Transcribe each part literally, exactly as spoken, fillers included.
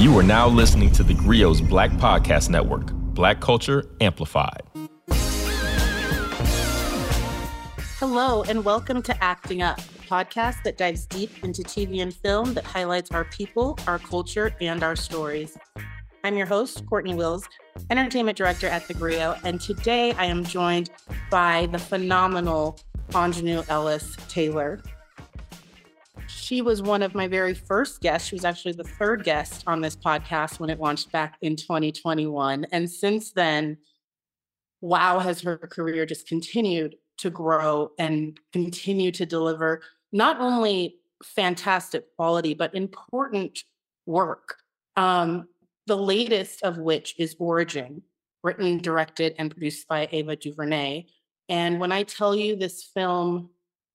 You are now listening to the Grio's Black Podcast Network, Black Culture Amplified. Hello, and welcome to Acting Up, a podcast that dives deep into T V and film that highlights our people, our culture, and our stories. I'm your host, Courtney Wills, Entertainment Director at The Grio, and today I am joined by the phenomenal Aunjanue Ellis Taylor. She was one of my very first guests. She was actually the third guest on this podcast when it launched back in twenty twenty-one. And since then, wow, has her career just continued to grow and continue to deliver not only fantastic quality, but important work. Um, the latest of which is Origin, written, directed, and produced by Ava DuVernay. And when I tell you this film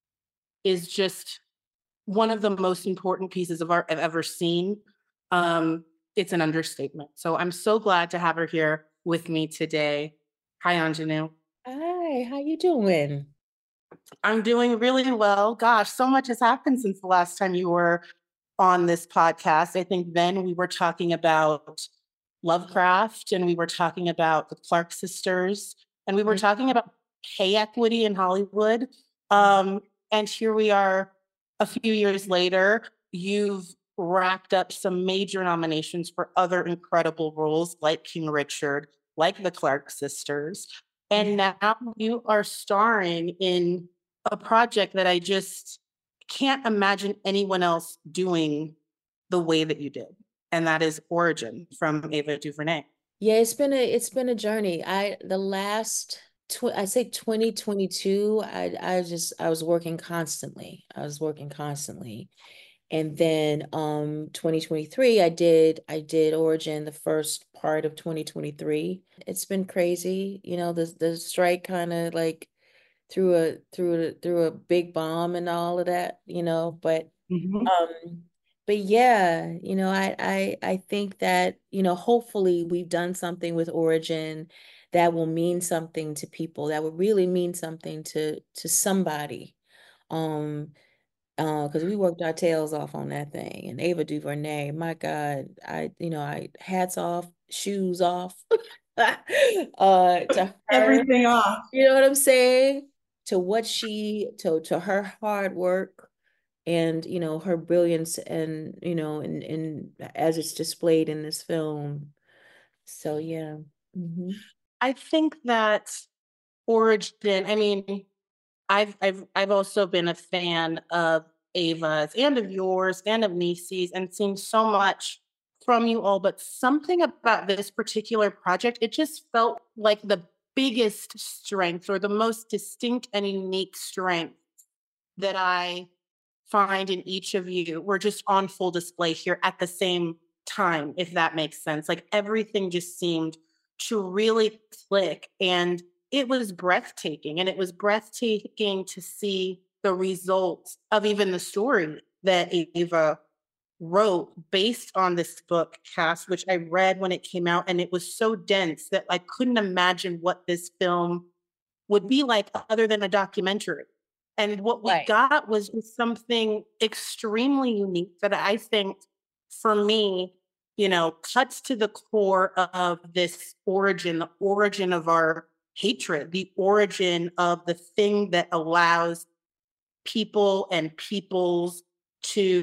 is just one of the most important pieces of art I've ever seen, um, it's an understatement. So I'm so glad to have her here with me today. Hi, Aunjanue. Hi, how you doing? I'm doing really well. Gosh, so much has happened since the last time you were on this podcast. I think then we were talking about Lovecraft, and we were talking about the Clark sisters, and we were mm-hmm. talking about pay equity in Hollywood. Um, and here we are a few years later. You've racked up some major nominations for other incredible roles like King Richard, like the Clark sisters. And now you are starring in a project that I just can't imagine anyone else doing the way that you did. And that is Origin from Ava DuVernay. Yeah, it's been a it's been a journey. I the last tw- I say twenty twenty-two, I I just I was working constantly. I was working constantly. And then um twenty twenty-three, I did I did Origin the first part of twenty twenty-three. It's been crazy. You know, the the strike kind of like threw a threw a threw a big bomb and all of that, you know, but mm-hmm. um but yeah, you know, I I I think that, you know, hopefully we've done something with Origin that will mean something to people, that will really mean something to to somebody. Um Uh, because we worked our tails off on that thing. And Ava DuVernay, my God, I, you know, I hats off, shoes off, uh, to her, everything off. You know what I'm saying? To what she, to to her hard work, and you know her brilliance, and you know, and and as it's displayed in this film. So yeah, mm-hmm. I think that Origin. I mean. I've I've I've also been a fan of Ava's and of yours and of Niecy's and seen so much from you all, but something about this particular project, it just felt like the biggest strength or the most distinct and unique strength that I find in each of you were just on full display here at the same time, if that makes sense. Like everything just seemed to really click, and it was breathtaking. And it was breathtaking to see the results of even the story that Ava wrote based on this book, Cast, which I read when it came out. And it was so dense that I couldn't imagine what this film would be like other than a documentary. And what we right. got was something extremely unique that I think, for me, you know, cuts to the core of this origin, the origin of our hatred, the origin of the thing that allows people and peoples to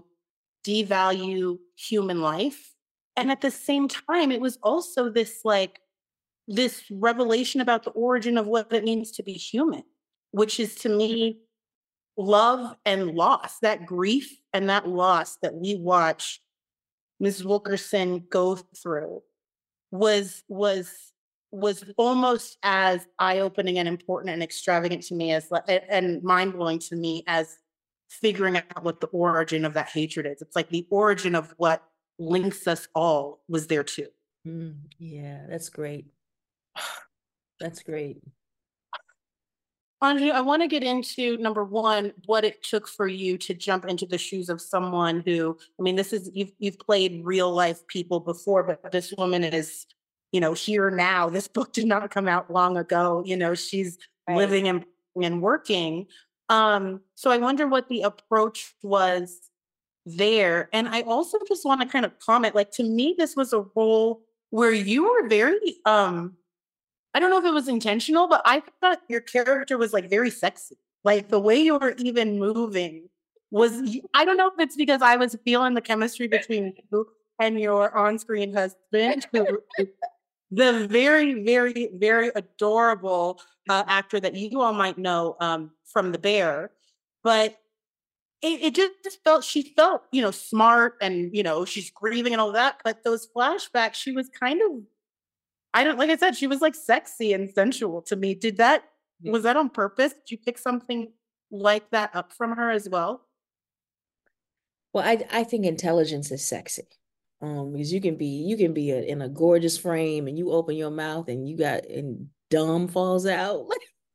devalue human life. And at the same time, it was also this like this revelation about the origin of what it means to be human, which is to me love and loss, that grief and that loss that we watch Miz Wilkerson go through was was was almost as eye-opening and important and extravagant to me as and mind-blowing to me as figuring out what the origin of that hatred is. It's like the origin of what links us all was there too. Mm, yeah, that's great. That's great. Aunjanue, I want to get into, number one, what it took for you to jump into the shoes of someone who, I mean, this is, you've, you've played real life people before, but this woman is, you know, here now. This book did not come out long ago. You know, she's right. living and, and working. Um, so I wonder what the approach was there. And I also just want to kind of comment, like, to me, this was a role where you were very, um, I don't know if it was intentional, but I thought your character was like very sexy. Like the way you were even moving was, I don't know if it's because I was feeling the chemistry between you and your on-screen husband, who the very, very, very adorable uh, actor that you all might know um, from The Bear. But it, it just, just felt, she felt, you know, smart and, you know, she's grieving and all that. But those flashbacks, she was kind of, I don't, like I said, she was like sexy and sensual to me. Did that, was that on purpose? Did you pick something like that up from her as well? Well, I I think intelligence is sexy. Um, because you can be you can be a, in a gorgeous frame and you open your mouth and you got and dumb falls out.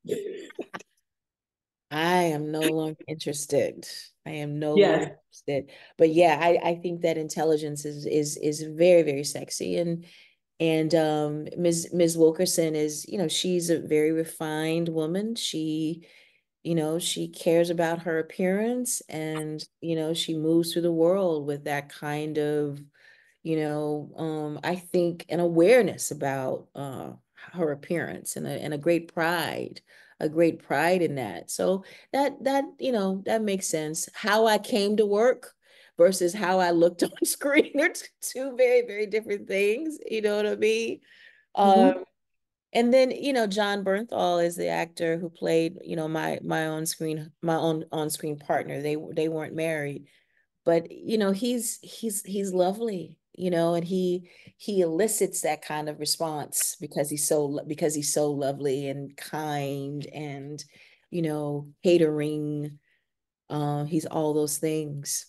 I am no longer interested. I am no Yes. longer interested. But yeah, I I think that intelligence is is is very, very sexy. And and um Miz Miz Wilkerson is, you know, she's a very refined woman. She, you know, she cares about her appearance, and, you know, she moves through the world with that kind of, you know, um, I think an awareness about uh, her appearance, and a, and a great pride, a great pride in that. So that, that, you know, that makes sense. How I came to work versus how I looked on screen are two very, very different things. You know what I mean? Mm-hmm. Um, and then, you know, John Bernthal is the actor who played, you know, my my on screen my own on screen partner. They they weren't married, but, you know, he's he's he's lovely, you know, and he he elicits that kind of response because he's so because he's so lovely and kind and, you know, catering. Uh, he's all those things.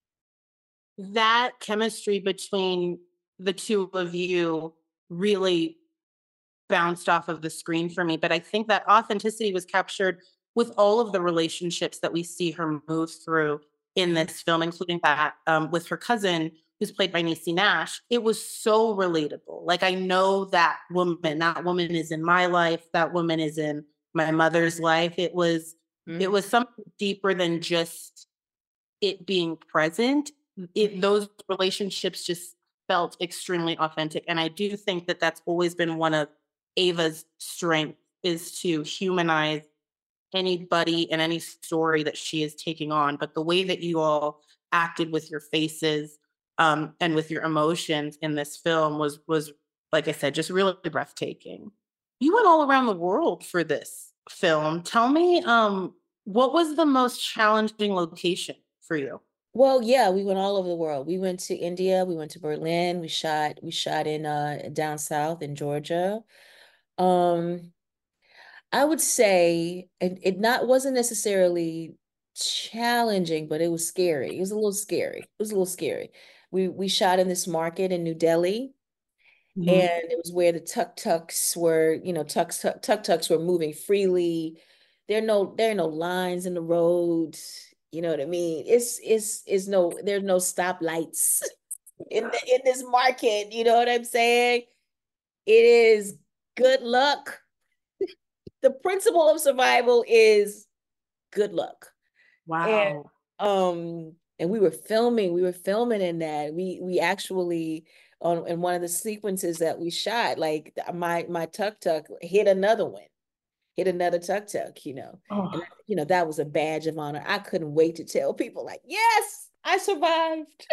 That chemistry between the two of you really bounced off of the screen for me. But I think that authenticity was captured with all of the relationships that we see her move through in this film, including that um, with her cousin, who's played by Niecy Nash. It was so relatable. Like, I know that woman, that woman is in my life, that woman is in my mother's life. It was, mm-hmm. it was something deeper than just it being present. It, those relationships just felt extremely authentic. And I do think that that's always been one of Ava's strength, is to humanize anybody and any story that she is taking on. But the way that you all acted with your faces um, and with your emotions in this film was, was, like I said, just really breathtaking. You went all around the world for this film. Tell me, um, what was the most challenging location for you? Well, yeah, we went all over the world. We went to India, we went to Berlin, we shot, we shot in uh down south in Georgia. Um, I would say it, it not wasn't necessarily challenging, but it was scary. It was a little scary. It was a little scary. We we shot in this market in New Delhi, mm-hmm. and it was where the tuk-tuks were, you know, tuk tuk tuk-tuks were moving freely. There are no there are no lines in the road. You know what I mean? It's it's it's no there's no stoplights in the in this market. You know what I'm saying? It is good luck. The principle of survival is good luck. Wow. And, um, and we were filming, we were filming in that. We we actually on in one of the sequences that we shot, like my my tuk-tuk hit another one, hit another tuk-tuk, you know. Oh. And you know, that was a badge of honor. I couldn't wait to tell people, like, yes, I survived.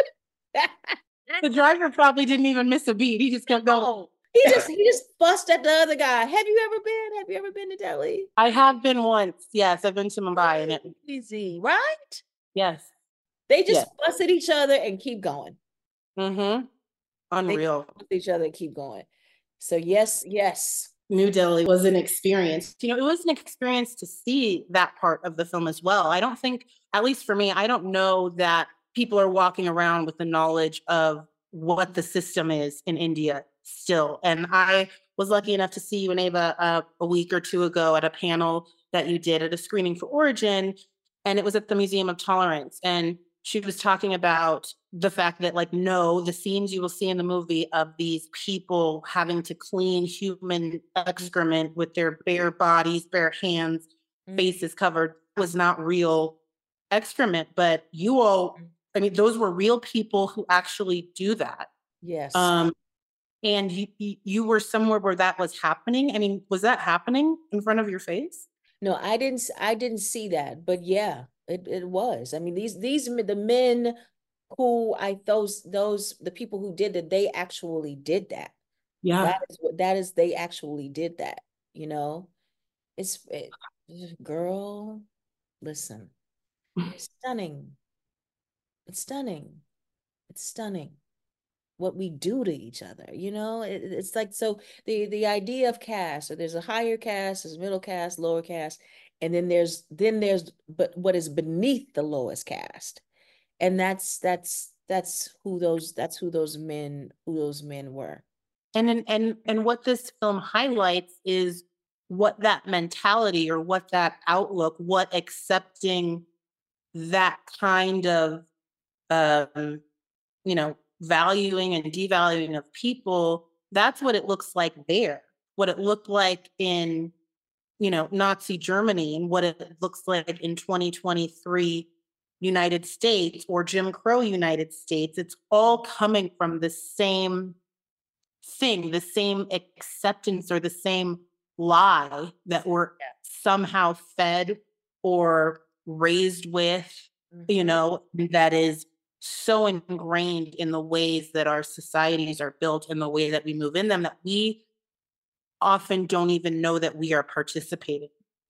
The driver probably didn't even miss a beat. He just kept going. Oh. He just he just fussed at the other guy. Have you ever been? Have you ever been to Delhi? I have been once. Yes, I've been to Mumbai. And it easy, right? Yes. They just yes. fuss at each other and keep going. Mm-hmm. Unreal. They fuss at each other and keep going. So yes, yes. New Delhi was an experience. You know, it was an experience to see that part of the film as well. I don't think, at least for me, I don't know that people are walking around with the knowledge of what the system is in India still. And I was lucky enough to see you and Ava uh, a week or two ago at a panel that you did at a screening for Origin. And it was at the Museum of Tolerance. And she was talking about the fact that, like, no, the scenes you will see in the movie of these people having to clean human excrement with their bare bodies, bare hands, mm-hmm. faces covered, was not real excrement. But you all I mean, those were real people who actually do that. Yes. Um, and you, you were somewhere where that was happening. I mean, was that happening in front of your face? No, I didn't, I didn't see that, but yeah, it, it was. I mean, these, these, the men who I, those, those, the people who did it, they actually did that. Yeah. That is what, that is, they actually did that, you know? It's, it, girl, listen, it's stunning. It's stunning. It's stunning what we do to each other, you know? It, it's like, so the, the idea of caste, so there's a higher caste, there's middle caste, lower caste, and then there's, then there's, but what is beneath the lowest caste. And that's, that's, that's who those, that's who those men, who those men were. And, and, and, and what this film highlights is what that mentality or what that outlook, what accepting that kind of, um, you know, valuing and devaluing of people, that's what it looks like there. What it looked like in, you know, Nazi Germany, and what it looks like in twenty twenty-three United States or Jim Crow United States. It's all coming from the same thing, the same acceptance or the same lie that we're somehow fed or raised with, mm-hmm. you know, that is so ingrained in the ways that our societies are built and the way that we move in them that we often don't even know that we are participating.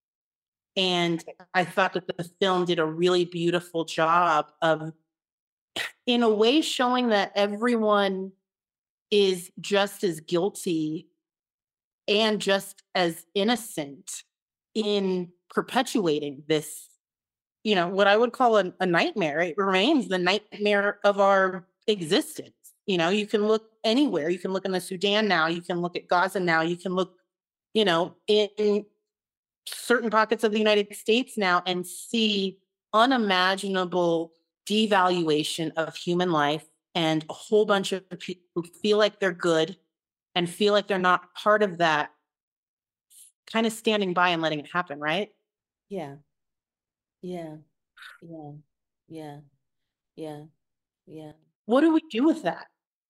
And I thought that the film did a really beautiful job of, in a way, showing that everyone is just as guilty and just as innocent in perpetuating this, you know, what I would call a, a nightmare. It remains the nightmare of our existence. You know, you can look anywhere. You can look in the Sudan now. You can look at Gaza now. You can look, you know, in, in certain pockets of the United States now and see unimaginable devaluation of human life and a whole bunch of people who feel like they're good and feel like they're not part of that, kind of standing by and letting it happen, right? Yeah. Yeah. Yeah. Yeah. Yeah. Yeah. What do we do with that?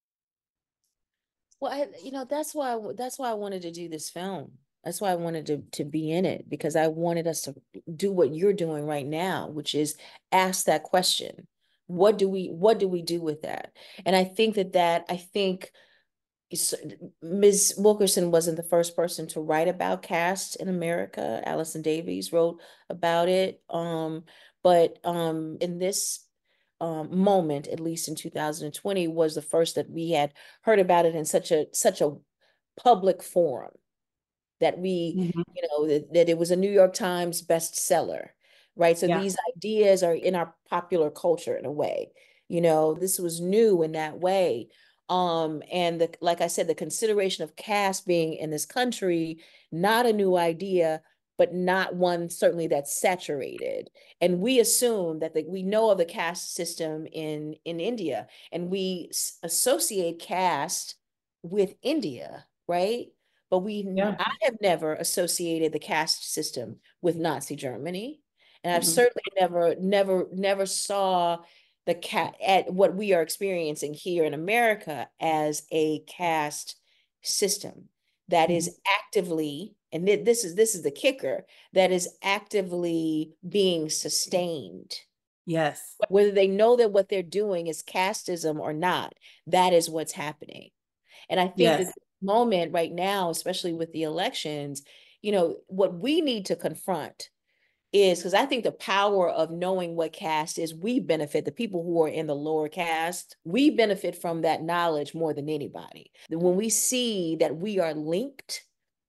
Well, I, you know, that's why, that's why I wanted to do this film. That's why I wanted to, to be in it, because I wanted us to do what you're doing right now, which is ask that question. What do we, what do we do with that? And I think that that, I think Miz Wilkerson wasn't the first person to write about caste in America. Allison Davies wrote about it. Um, but um, in this um, moment, at least in two thousand twenty, was the first that we had heard about it in such a such a public forum that we, mm-hmm. you know, that, that it was a New York Times bestseller, right? So yeah. These ideas are in our popular culture in a way. You know, this was new in that way. Um, and the, like I said, the consideration of caste being in this country, not a new idea, but not one certainly that's saturated. And we assume that the, we know of the caste system in, in India, and we s- associate caste with India, right? But we, yeah. I have never associated the caste system with Nazi Germany. And I've mm-hmm. certainly never, never, never saw the cat at what we are experiencing here in America as a caste system that mm-hmm. is actively, and th- this is this is the kicker, that is actively being sustained. Yes. Whether they know that what they're doing is casteism or not, that is what's happening. And I think yes. that this moment right now, especially with the elections, you know, what we need to confront is, because I think the power of knowing what caste is, we benefit, the people who are in the lower caste, we benefit from that knowledge more than anybody. When we see that we are linked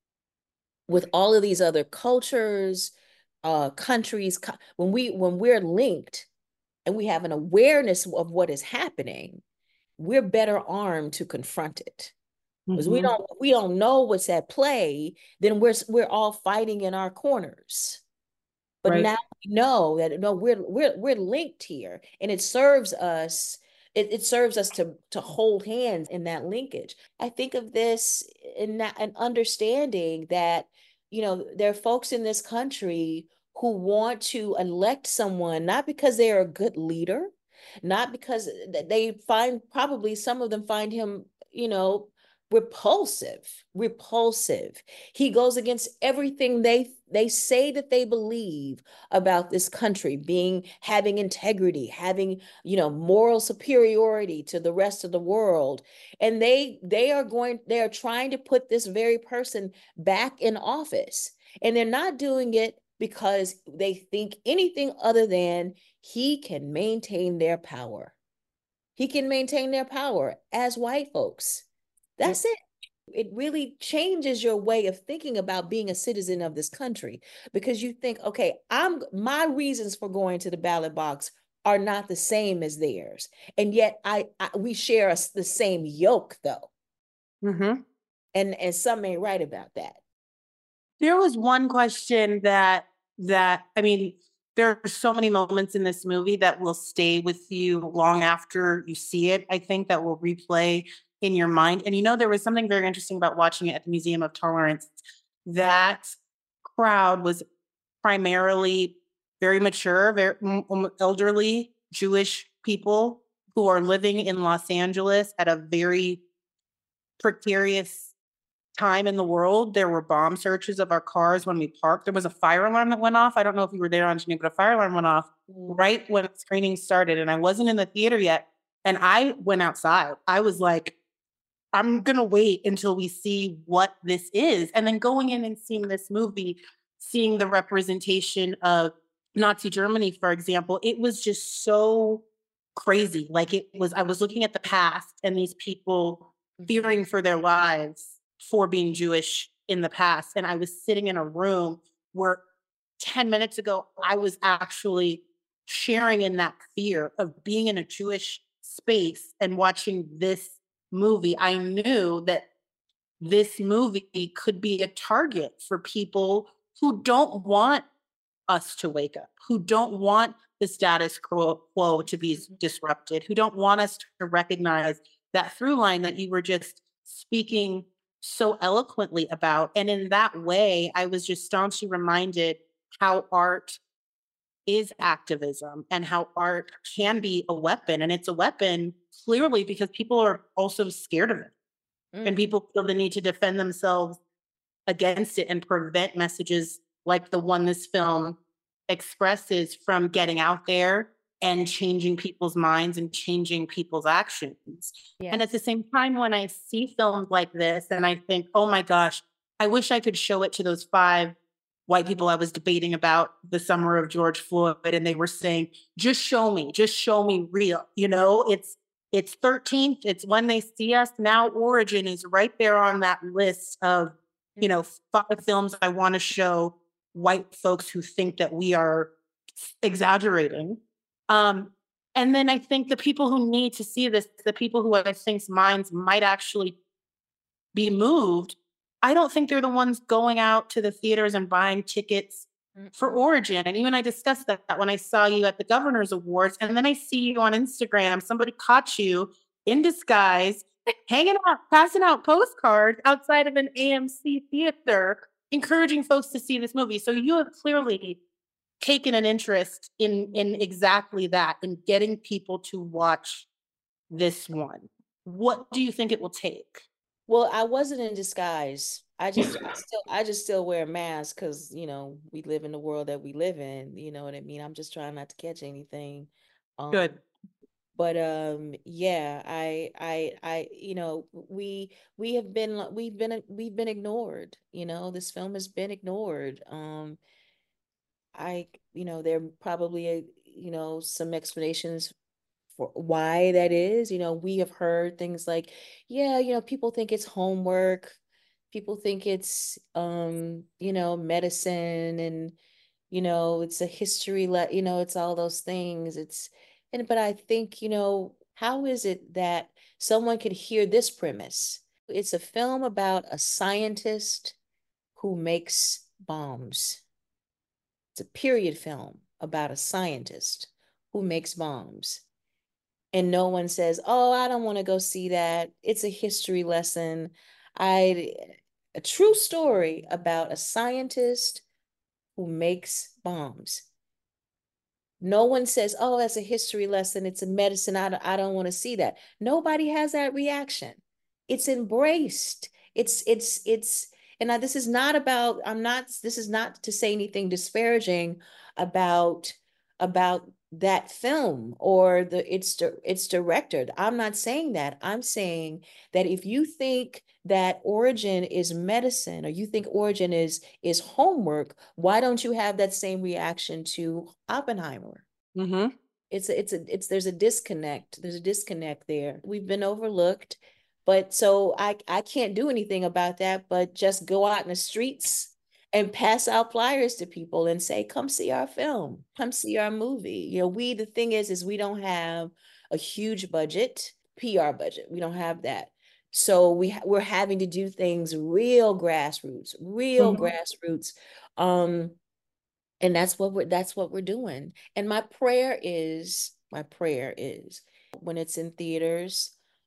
with all of these other cultures, uh, countries, when we when we're linked and we have an awareness of what is happening, we're better armed to confront it. Because mm-hmm. we don't we don't know what's at play, then we're we're all fighting in our corners. But right. now we know that no, we're we're we're linked here, and it serves us. It, it serves us to to hold hands in that linkage. I think of this in that an understanding that, you know, there are folks in this country who want to elect someone not because they are a good leader, not because they find, probably some of them find him, you know, repulsive, repulsive. He goes against everything they they say that they believe about this country, being, having integrity, having, you know, moral superiority to the rest of the world. And they they are going, they are trying to put this very person back in office. And they're not doing it because they think anything other than he can maintain their power. He can maintain their power as white folks. That's it. It really changes your way of thinking about being a citizen of this country, because you think, okay, I'm my reasons for going to the ballot box are not the same as theirs, and yet I, I we share a, the same yoke, though. Mm-hmm. And and some ain't right about that. There was one question that that I mean, there are so many moments in this movie that will stay with you long after you see it. I think that will replay in your mind. And you know, there was something very interesting about watching it at the Museum of Tolerance. That crowd was primarily very mature, very elderly Jewish people who are living in Los Angeles at a very precarious time in the world. There were bomb searches of our cars when we parked. There was a fire alarm that went off. I don't know if you were there on Geneva, but a fire alarm went off right when screening started. And I wasn't in the theater yet. And I went outside. I was like, I'm going to wait until we see what this is. And then going in and seeing this movie, seeing the representation of Nazi Germany, for example, it was just so crazy. Like it was, I was looking at the past and these people fearing for their lives for being Jewish in the past. And I was sitting in a room where ten minutes ago, I was actually sharing in that fear of being in a Jewish space and watching this movie. I knew that this movie could be a target for people who don't want us to wake up, who don't want the status quo to be disrupted, who don't want us to recognize that through line that you were just speaking so eloquently about. And in that way, I was just staunchly reminded how art is activism and how art can be a weapon. And it's a weapon clearly because people are also scared of it. Mm. And people feel the need to defend themselves against it and prevent messages like the one this film expresses from getting out there and changing people's minds and changing people's actions. Yes. And at the same time, when I see films like this and I think, oh my gosh, I wish I could show it to those five white people I was debating about the summer of George Floyd, and they were saying, just show me, just show me real. You know, it's it's thirteenth, it's When They See Us. Now Origin is right there on that list of, you know, five films I want to show white folks who think that we are exaggerating. Um, and then I think the people who need to see this, the people who I think's minds might actually be moved, I don't think they're the ones going out to the theaters and buying tickets for Origin. And even I discussed that when I saw you at the Governor's Awards. And then I see you on Instagram, somebody caught you in disguise, hanging out, passing out postcards outside of an A M C theater, encouraging folks to see this movie. So you have clearly taken an interest in, in exactly that, in getting people to watch this one. What do you think it will take? Well, I wasn't in disguise. I just I still I just still wear a mask because, you know, we live in the world that we live in. You know what I mean? I'm just trying not to catch anything. Um, Good. But um, yeah, I I I you know, we we have been we've been we've been ignored. You know, this film has been ignored. Um, I you know, there probably a, you know, some explanations for why that is. You know, we have heard things like, yeah, you know, people think it's homework, people think it's um, you know, medicine, and you know, it's a history let, you know, it's all those things. It's and but I think, you know, how is it that someone could hear this premise? It's a film about a scientist who makes bombs. It's a period film about a scientist who makes bombs. And no one says, oh, I don't want to go see that. It's a history lesson. I a true story about a scientist who makes bombs. No one says, oh, that's a history lesson. It's a medicine. I, I don't want to see that. Nobody has that reaction. It's embraced. It's, it's, it's, and now this is not about, I'm not, this is not to say anything disparaging about, about that film or the its its director. I'm not saying that. I'm saying that if you think that origin is medicine or you think origin is is homework, why don't you have that same reaction to Oppenheimer? Mm-hmm. It's a, it's a it's there's a disconnect. There's a disconnect there. We've been overlooked, but so I I can't do anything about that, but just go out in the streets and pass out flyers to people and say, come see our film, come see our movie. You know, we, the thing is, is we don't have a huge budget, P R budget. We don't have that. So we, we're having to do things real grassroots, real mm-hmm. grassroots. Um, and that's what we're, that's what we're doing. And my prayer is, my prayer is when it's in theaters,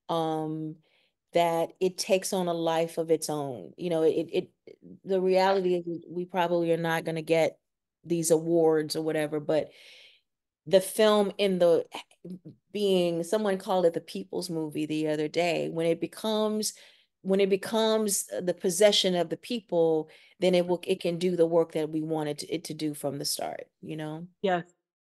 um, that it takes on a life of its own. You know, it, it, the reality is we probably are not going to get these awards or whatever, but the film in the being, someone called it the people's movie the other day, when it becomes, when it becomes the possession of the people, then it will, it can do the work that we wanted it to do from the start, you know? Yes.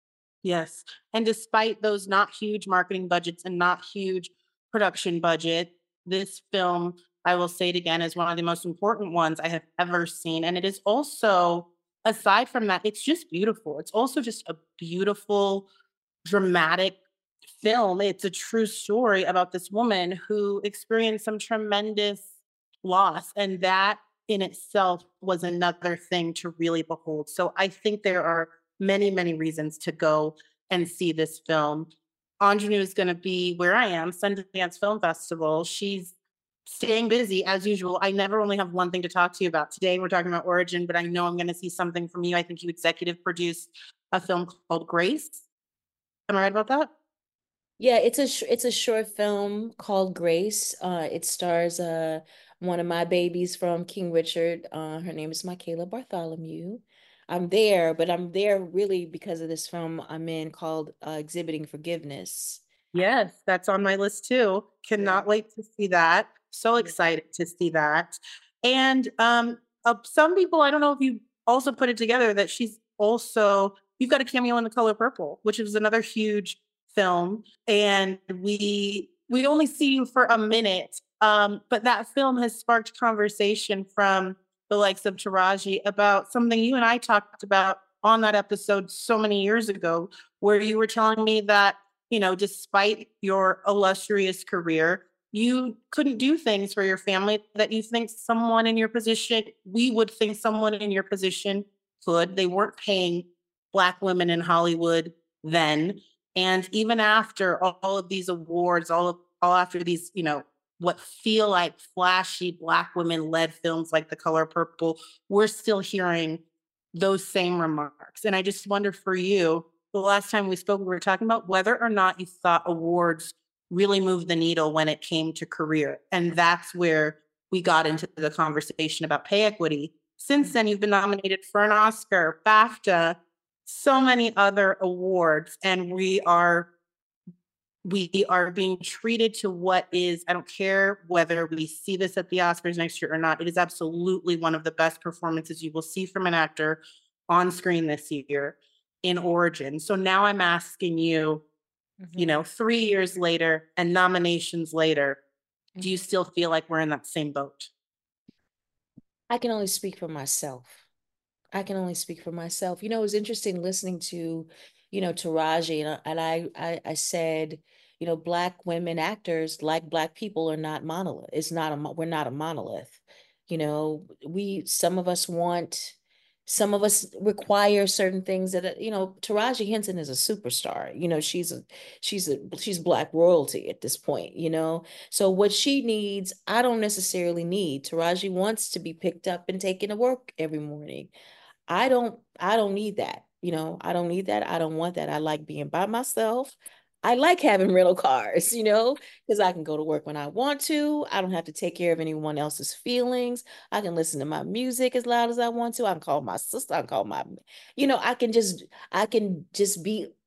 Yes. And despite those not huge marketing budgets and not huge production budget, this film, I will say it again, is one of the most important ones I have ever seen. And it is also, aside from that, it's just beautiful. It's also just a beautiful, dramatic film. It's a true story about this woman who experienced some tremendous loss. And that in itself was another thing to really behold. So I think there are many, many reasons to go and see this film. Anjanou is going to be where I am, Sundance Film Festival. She's staying busy as usual. I never only have one thing to talk to you about. Today we're talking about Origin, but I know I'm going to see something from you. I think you executive produced a film called Grace. Am I right about that? Yeah, it's a it's a short film called Grace. Uh, it stars uh one of my babies from King Richard. Uh, her name is Michaela Bartholomew. I'm there, but I'm there really because of this film I'm in called uh, Exhibiting Forgiveness. Yes, that's on my list too. Cannot yeah. wait to see that. So excited to see that. And um, uh, some people, I don't know if you also put it together, that she's also, you've got a cameo in The Color Purple, which is another huge film. And we we only see you for a minute, um, but that film has sparked conversation from the likes of Taraji about something you and I talked about on that episode so many years ago, where you were telling me that, you know, despite your illustrious career, you couldn't do things for your family that you think someone in your position, we would think someone in your position could. They weren't paying Black women in Hollywood then. And even after all of these awards, all of, all after these, you know, what feel like flashy Black women-led films like The Color Purple, we're still hearing those same remarks. And I just wonder for you, the last time we spoke, we were talking about whether or not you thought awards really moved the needle when it came to career. And that's where we got into the conversation about pay equity. Since then, you've been nominated for an Oscar, BAFTA, so many other awards, and we are we are being treated to what is, I don't care whether we see this at the Oscars next year or not, it is absolutely one of the best performances you will see from an actor on screen this year in Origin. So now I'm asking you, mm-hmm. you know, three years later and nominations later, mm-hmm. do you still feel like we're in that same boat? I can only speak for myself. I can only speak for myself. You know, it was interesting listening to, you know, Taraji, and, and I, I, I said, you know, Black women actors, like Black people, are not monolith. It's not a, we're not a monolith. You know, we, some of us want, some of us require certain things that, you know, Taraji Henson is a superstar. You know, she's a, she's a, she's Black royalty at this point, you know? So what she needs, I don't necessarily need. Taraji wants to be picked up and taken to work every morning. I don't, I don't need that. You know, I don't need that. I don't want that. I like being by myself. I like having rental cars, you know, because I can go to work when I want to. I don't have to take care of anyone else's feelings. I can listen to my music as loud as I want to. I can call my sister. I can call my, you know, I can just, I can just be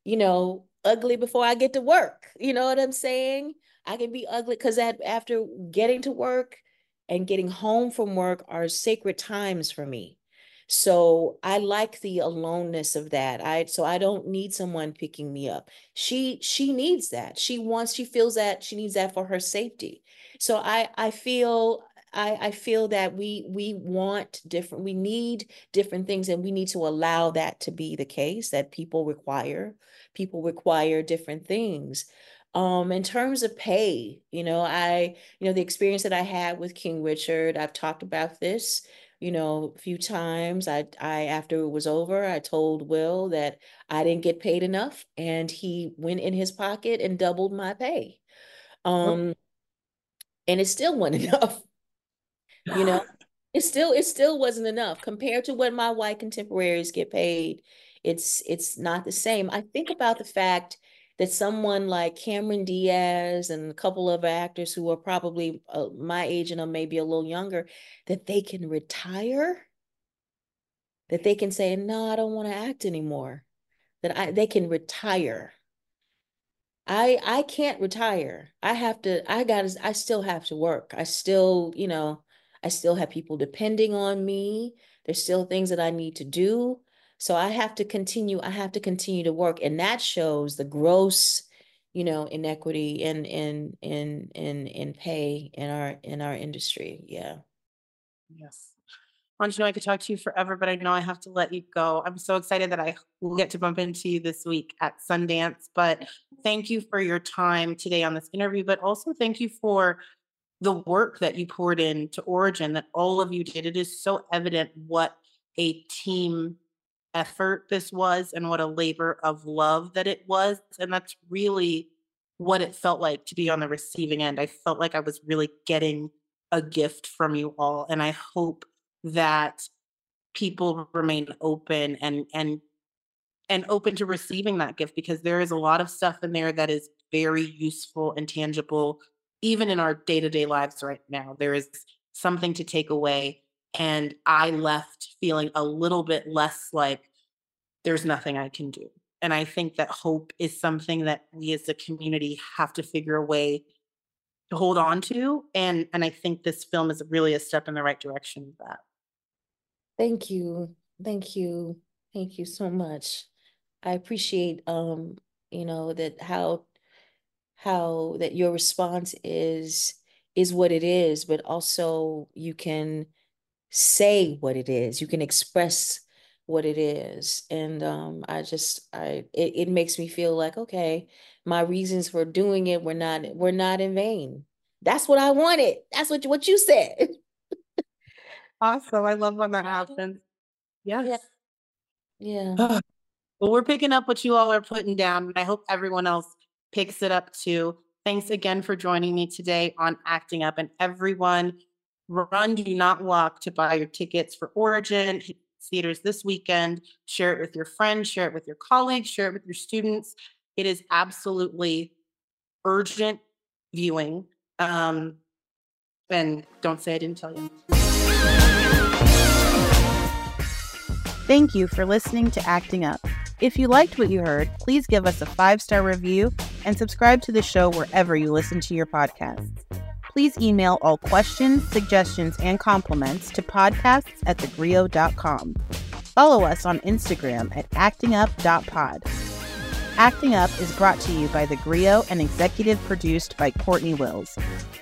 you know, ugly before I get to work. You know what I'm saying? I can be ugly because after getting to work and getting home from work are sacred times for me. So I like the aloneness of that. I so I don't need someone picking me up. She she needs that. She wants, she feels that she needs that for her safety. So I I feel I, I feel that we we want different, we need different things, and we need to allow that to be the case, that people require, people require different things. Um, in terms of pay, you know, I, you know, the experience that I had with King Richard, I've talked about this, you know, a few times. I, I, after it was over, I told Will that I didn't get paid enough, and he went in his pocket and doubled my pay. Um, and it still wasn't enough. You know, it still it still wasn't enough compared to what my white contemporaries get paid. It's it's not the same. I think about the fact that someone like Cameron Diaz and a couple of actors who are probably uh, my age and maybe a little younger, that they can retire, that they can say, no, I don't want to act anymore, that I they can retire. I I can't retire. I have to, I gotta, I still have to work. I still, you know, I still have people depending on me. There's still things that I need to do. So I have to continue, I have to continue to work. And that shows the gross, you know, inequity in in in in in pay in our in our industry. Yeah. Yes. Anjano, I could talk to you forever, but I know I have to let you go. I'm so excited that I will get to bump into you this week at Sundance. But thank you for your time today on this interview, but also thank you for the work that you poured into Origin, that all of you did. It is so evident what a team effort this was and what a labor of love that it was. And that's really what it felt like to be on the receiving end. I felt like I was really getting a gift from you all. And I hope that people remain open and and and open to receiving that gift, because there is a lot of stuff in there that is very useful and tangible, even in our day-to-day lives right now. There is something to take away, and I left feeling a little bit less like there's nothing I can do. And I think that hope is something that we as a community have to figure a way to hold on to, and and I think this film is really a step in the right direction of that. Thank you. Thank you. Thank you so much. I appreciate um, you know, that how how that your response is is what it is, but also you can say what it is. You can express what it is. And um I just I it, it makes me feel like, okay, my reasons for doing it were not were not in vain. That's what I wanted. That's what what you said. Awesome. I love when that happens. Yes. Yeah. Yeah. Well, we're picking up what you all are putting down, and I hope everyone else picks it up too. Thanks again for joining me today on Acting Up. And everyone, run, do not walk to buy your tickets for Origin. Hit theaters this weekend. Share it with your friends, share it with your colleagues, share it with your students. It is absolutely urgent viewing. Um, and don't say I didn't tell you. Thank you for listening to Acting Up. If you liked what you heard, please give us a five-star review and subscribe to the show wherever you listen to your podcasts. Please email all questions, suggestions, and compliments to podcasts at the grio dot com. Follow us on Instagram at acting up dot pod. Acting Up is brought to you by The Grio and executive produced by Courtney Wills.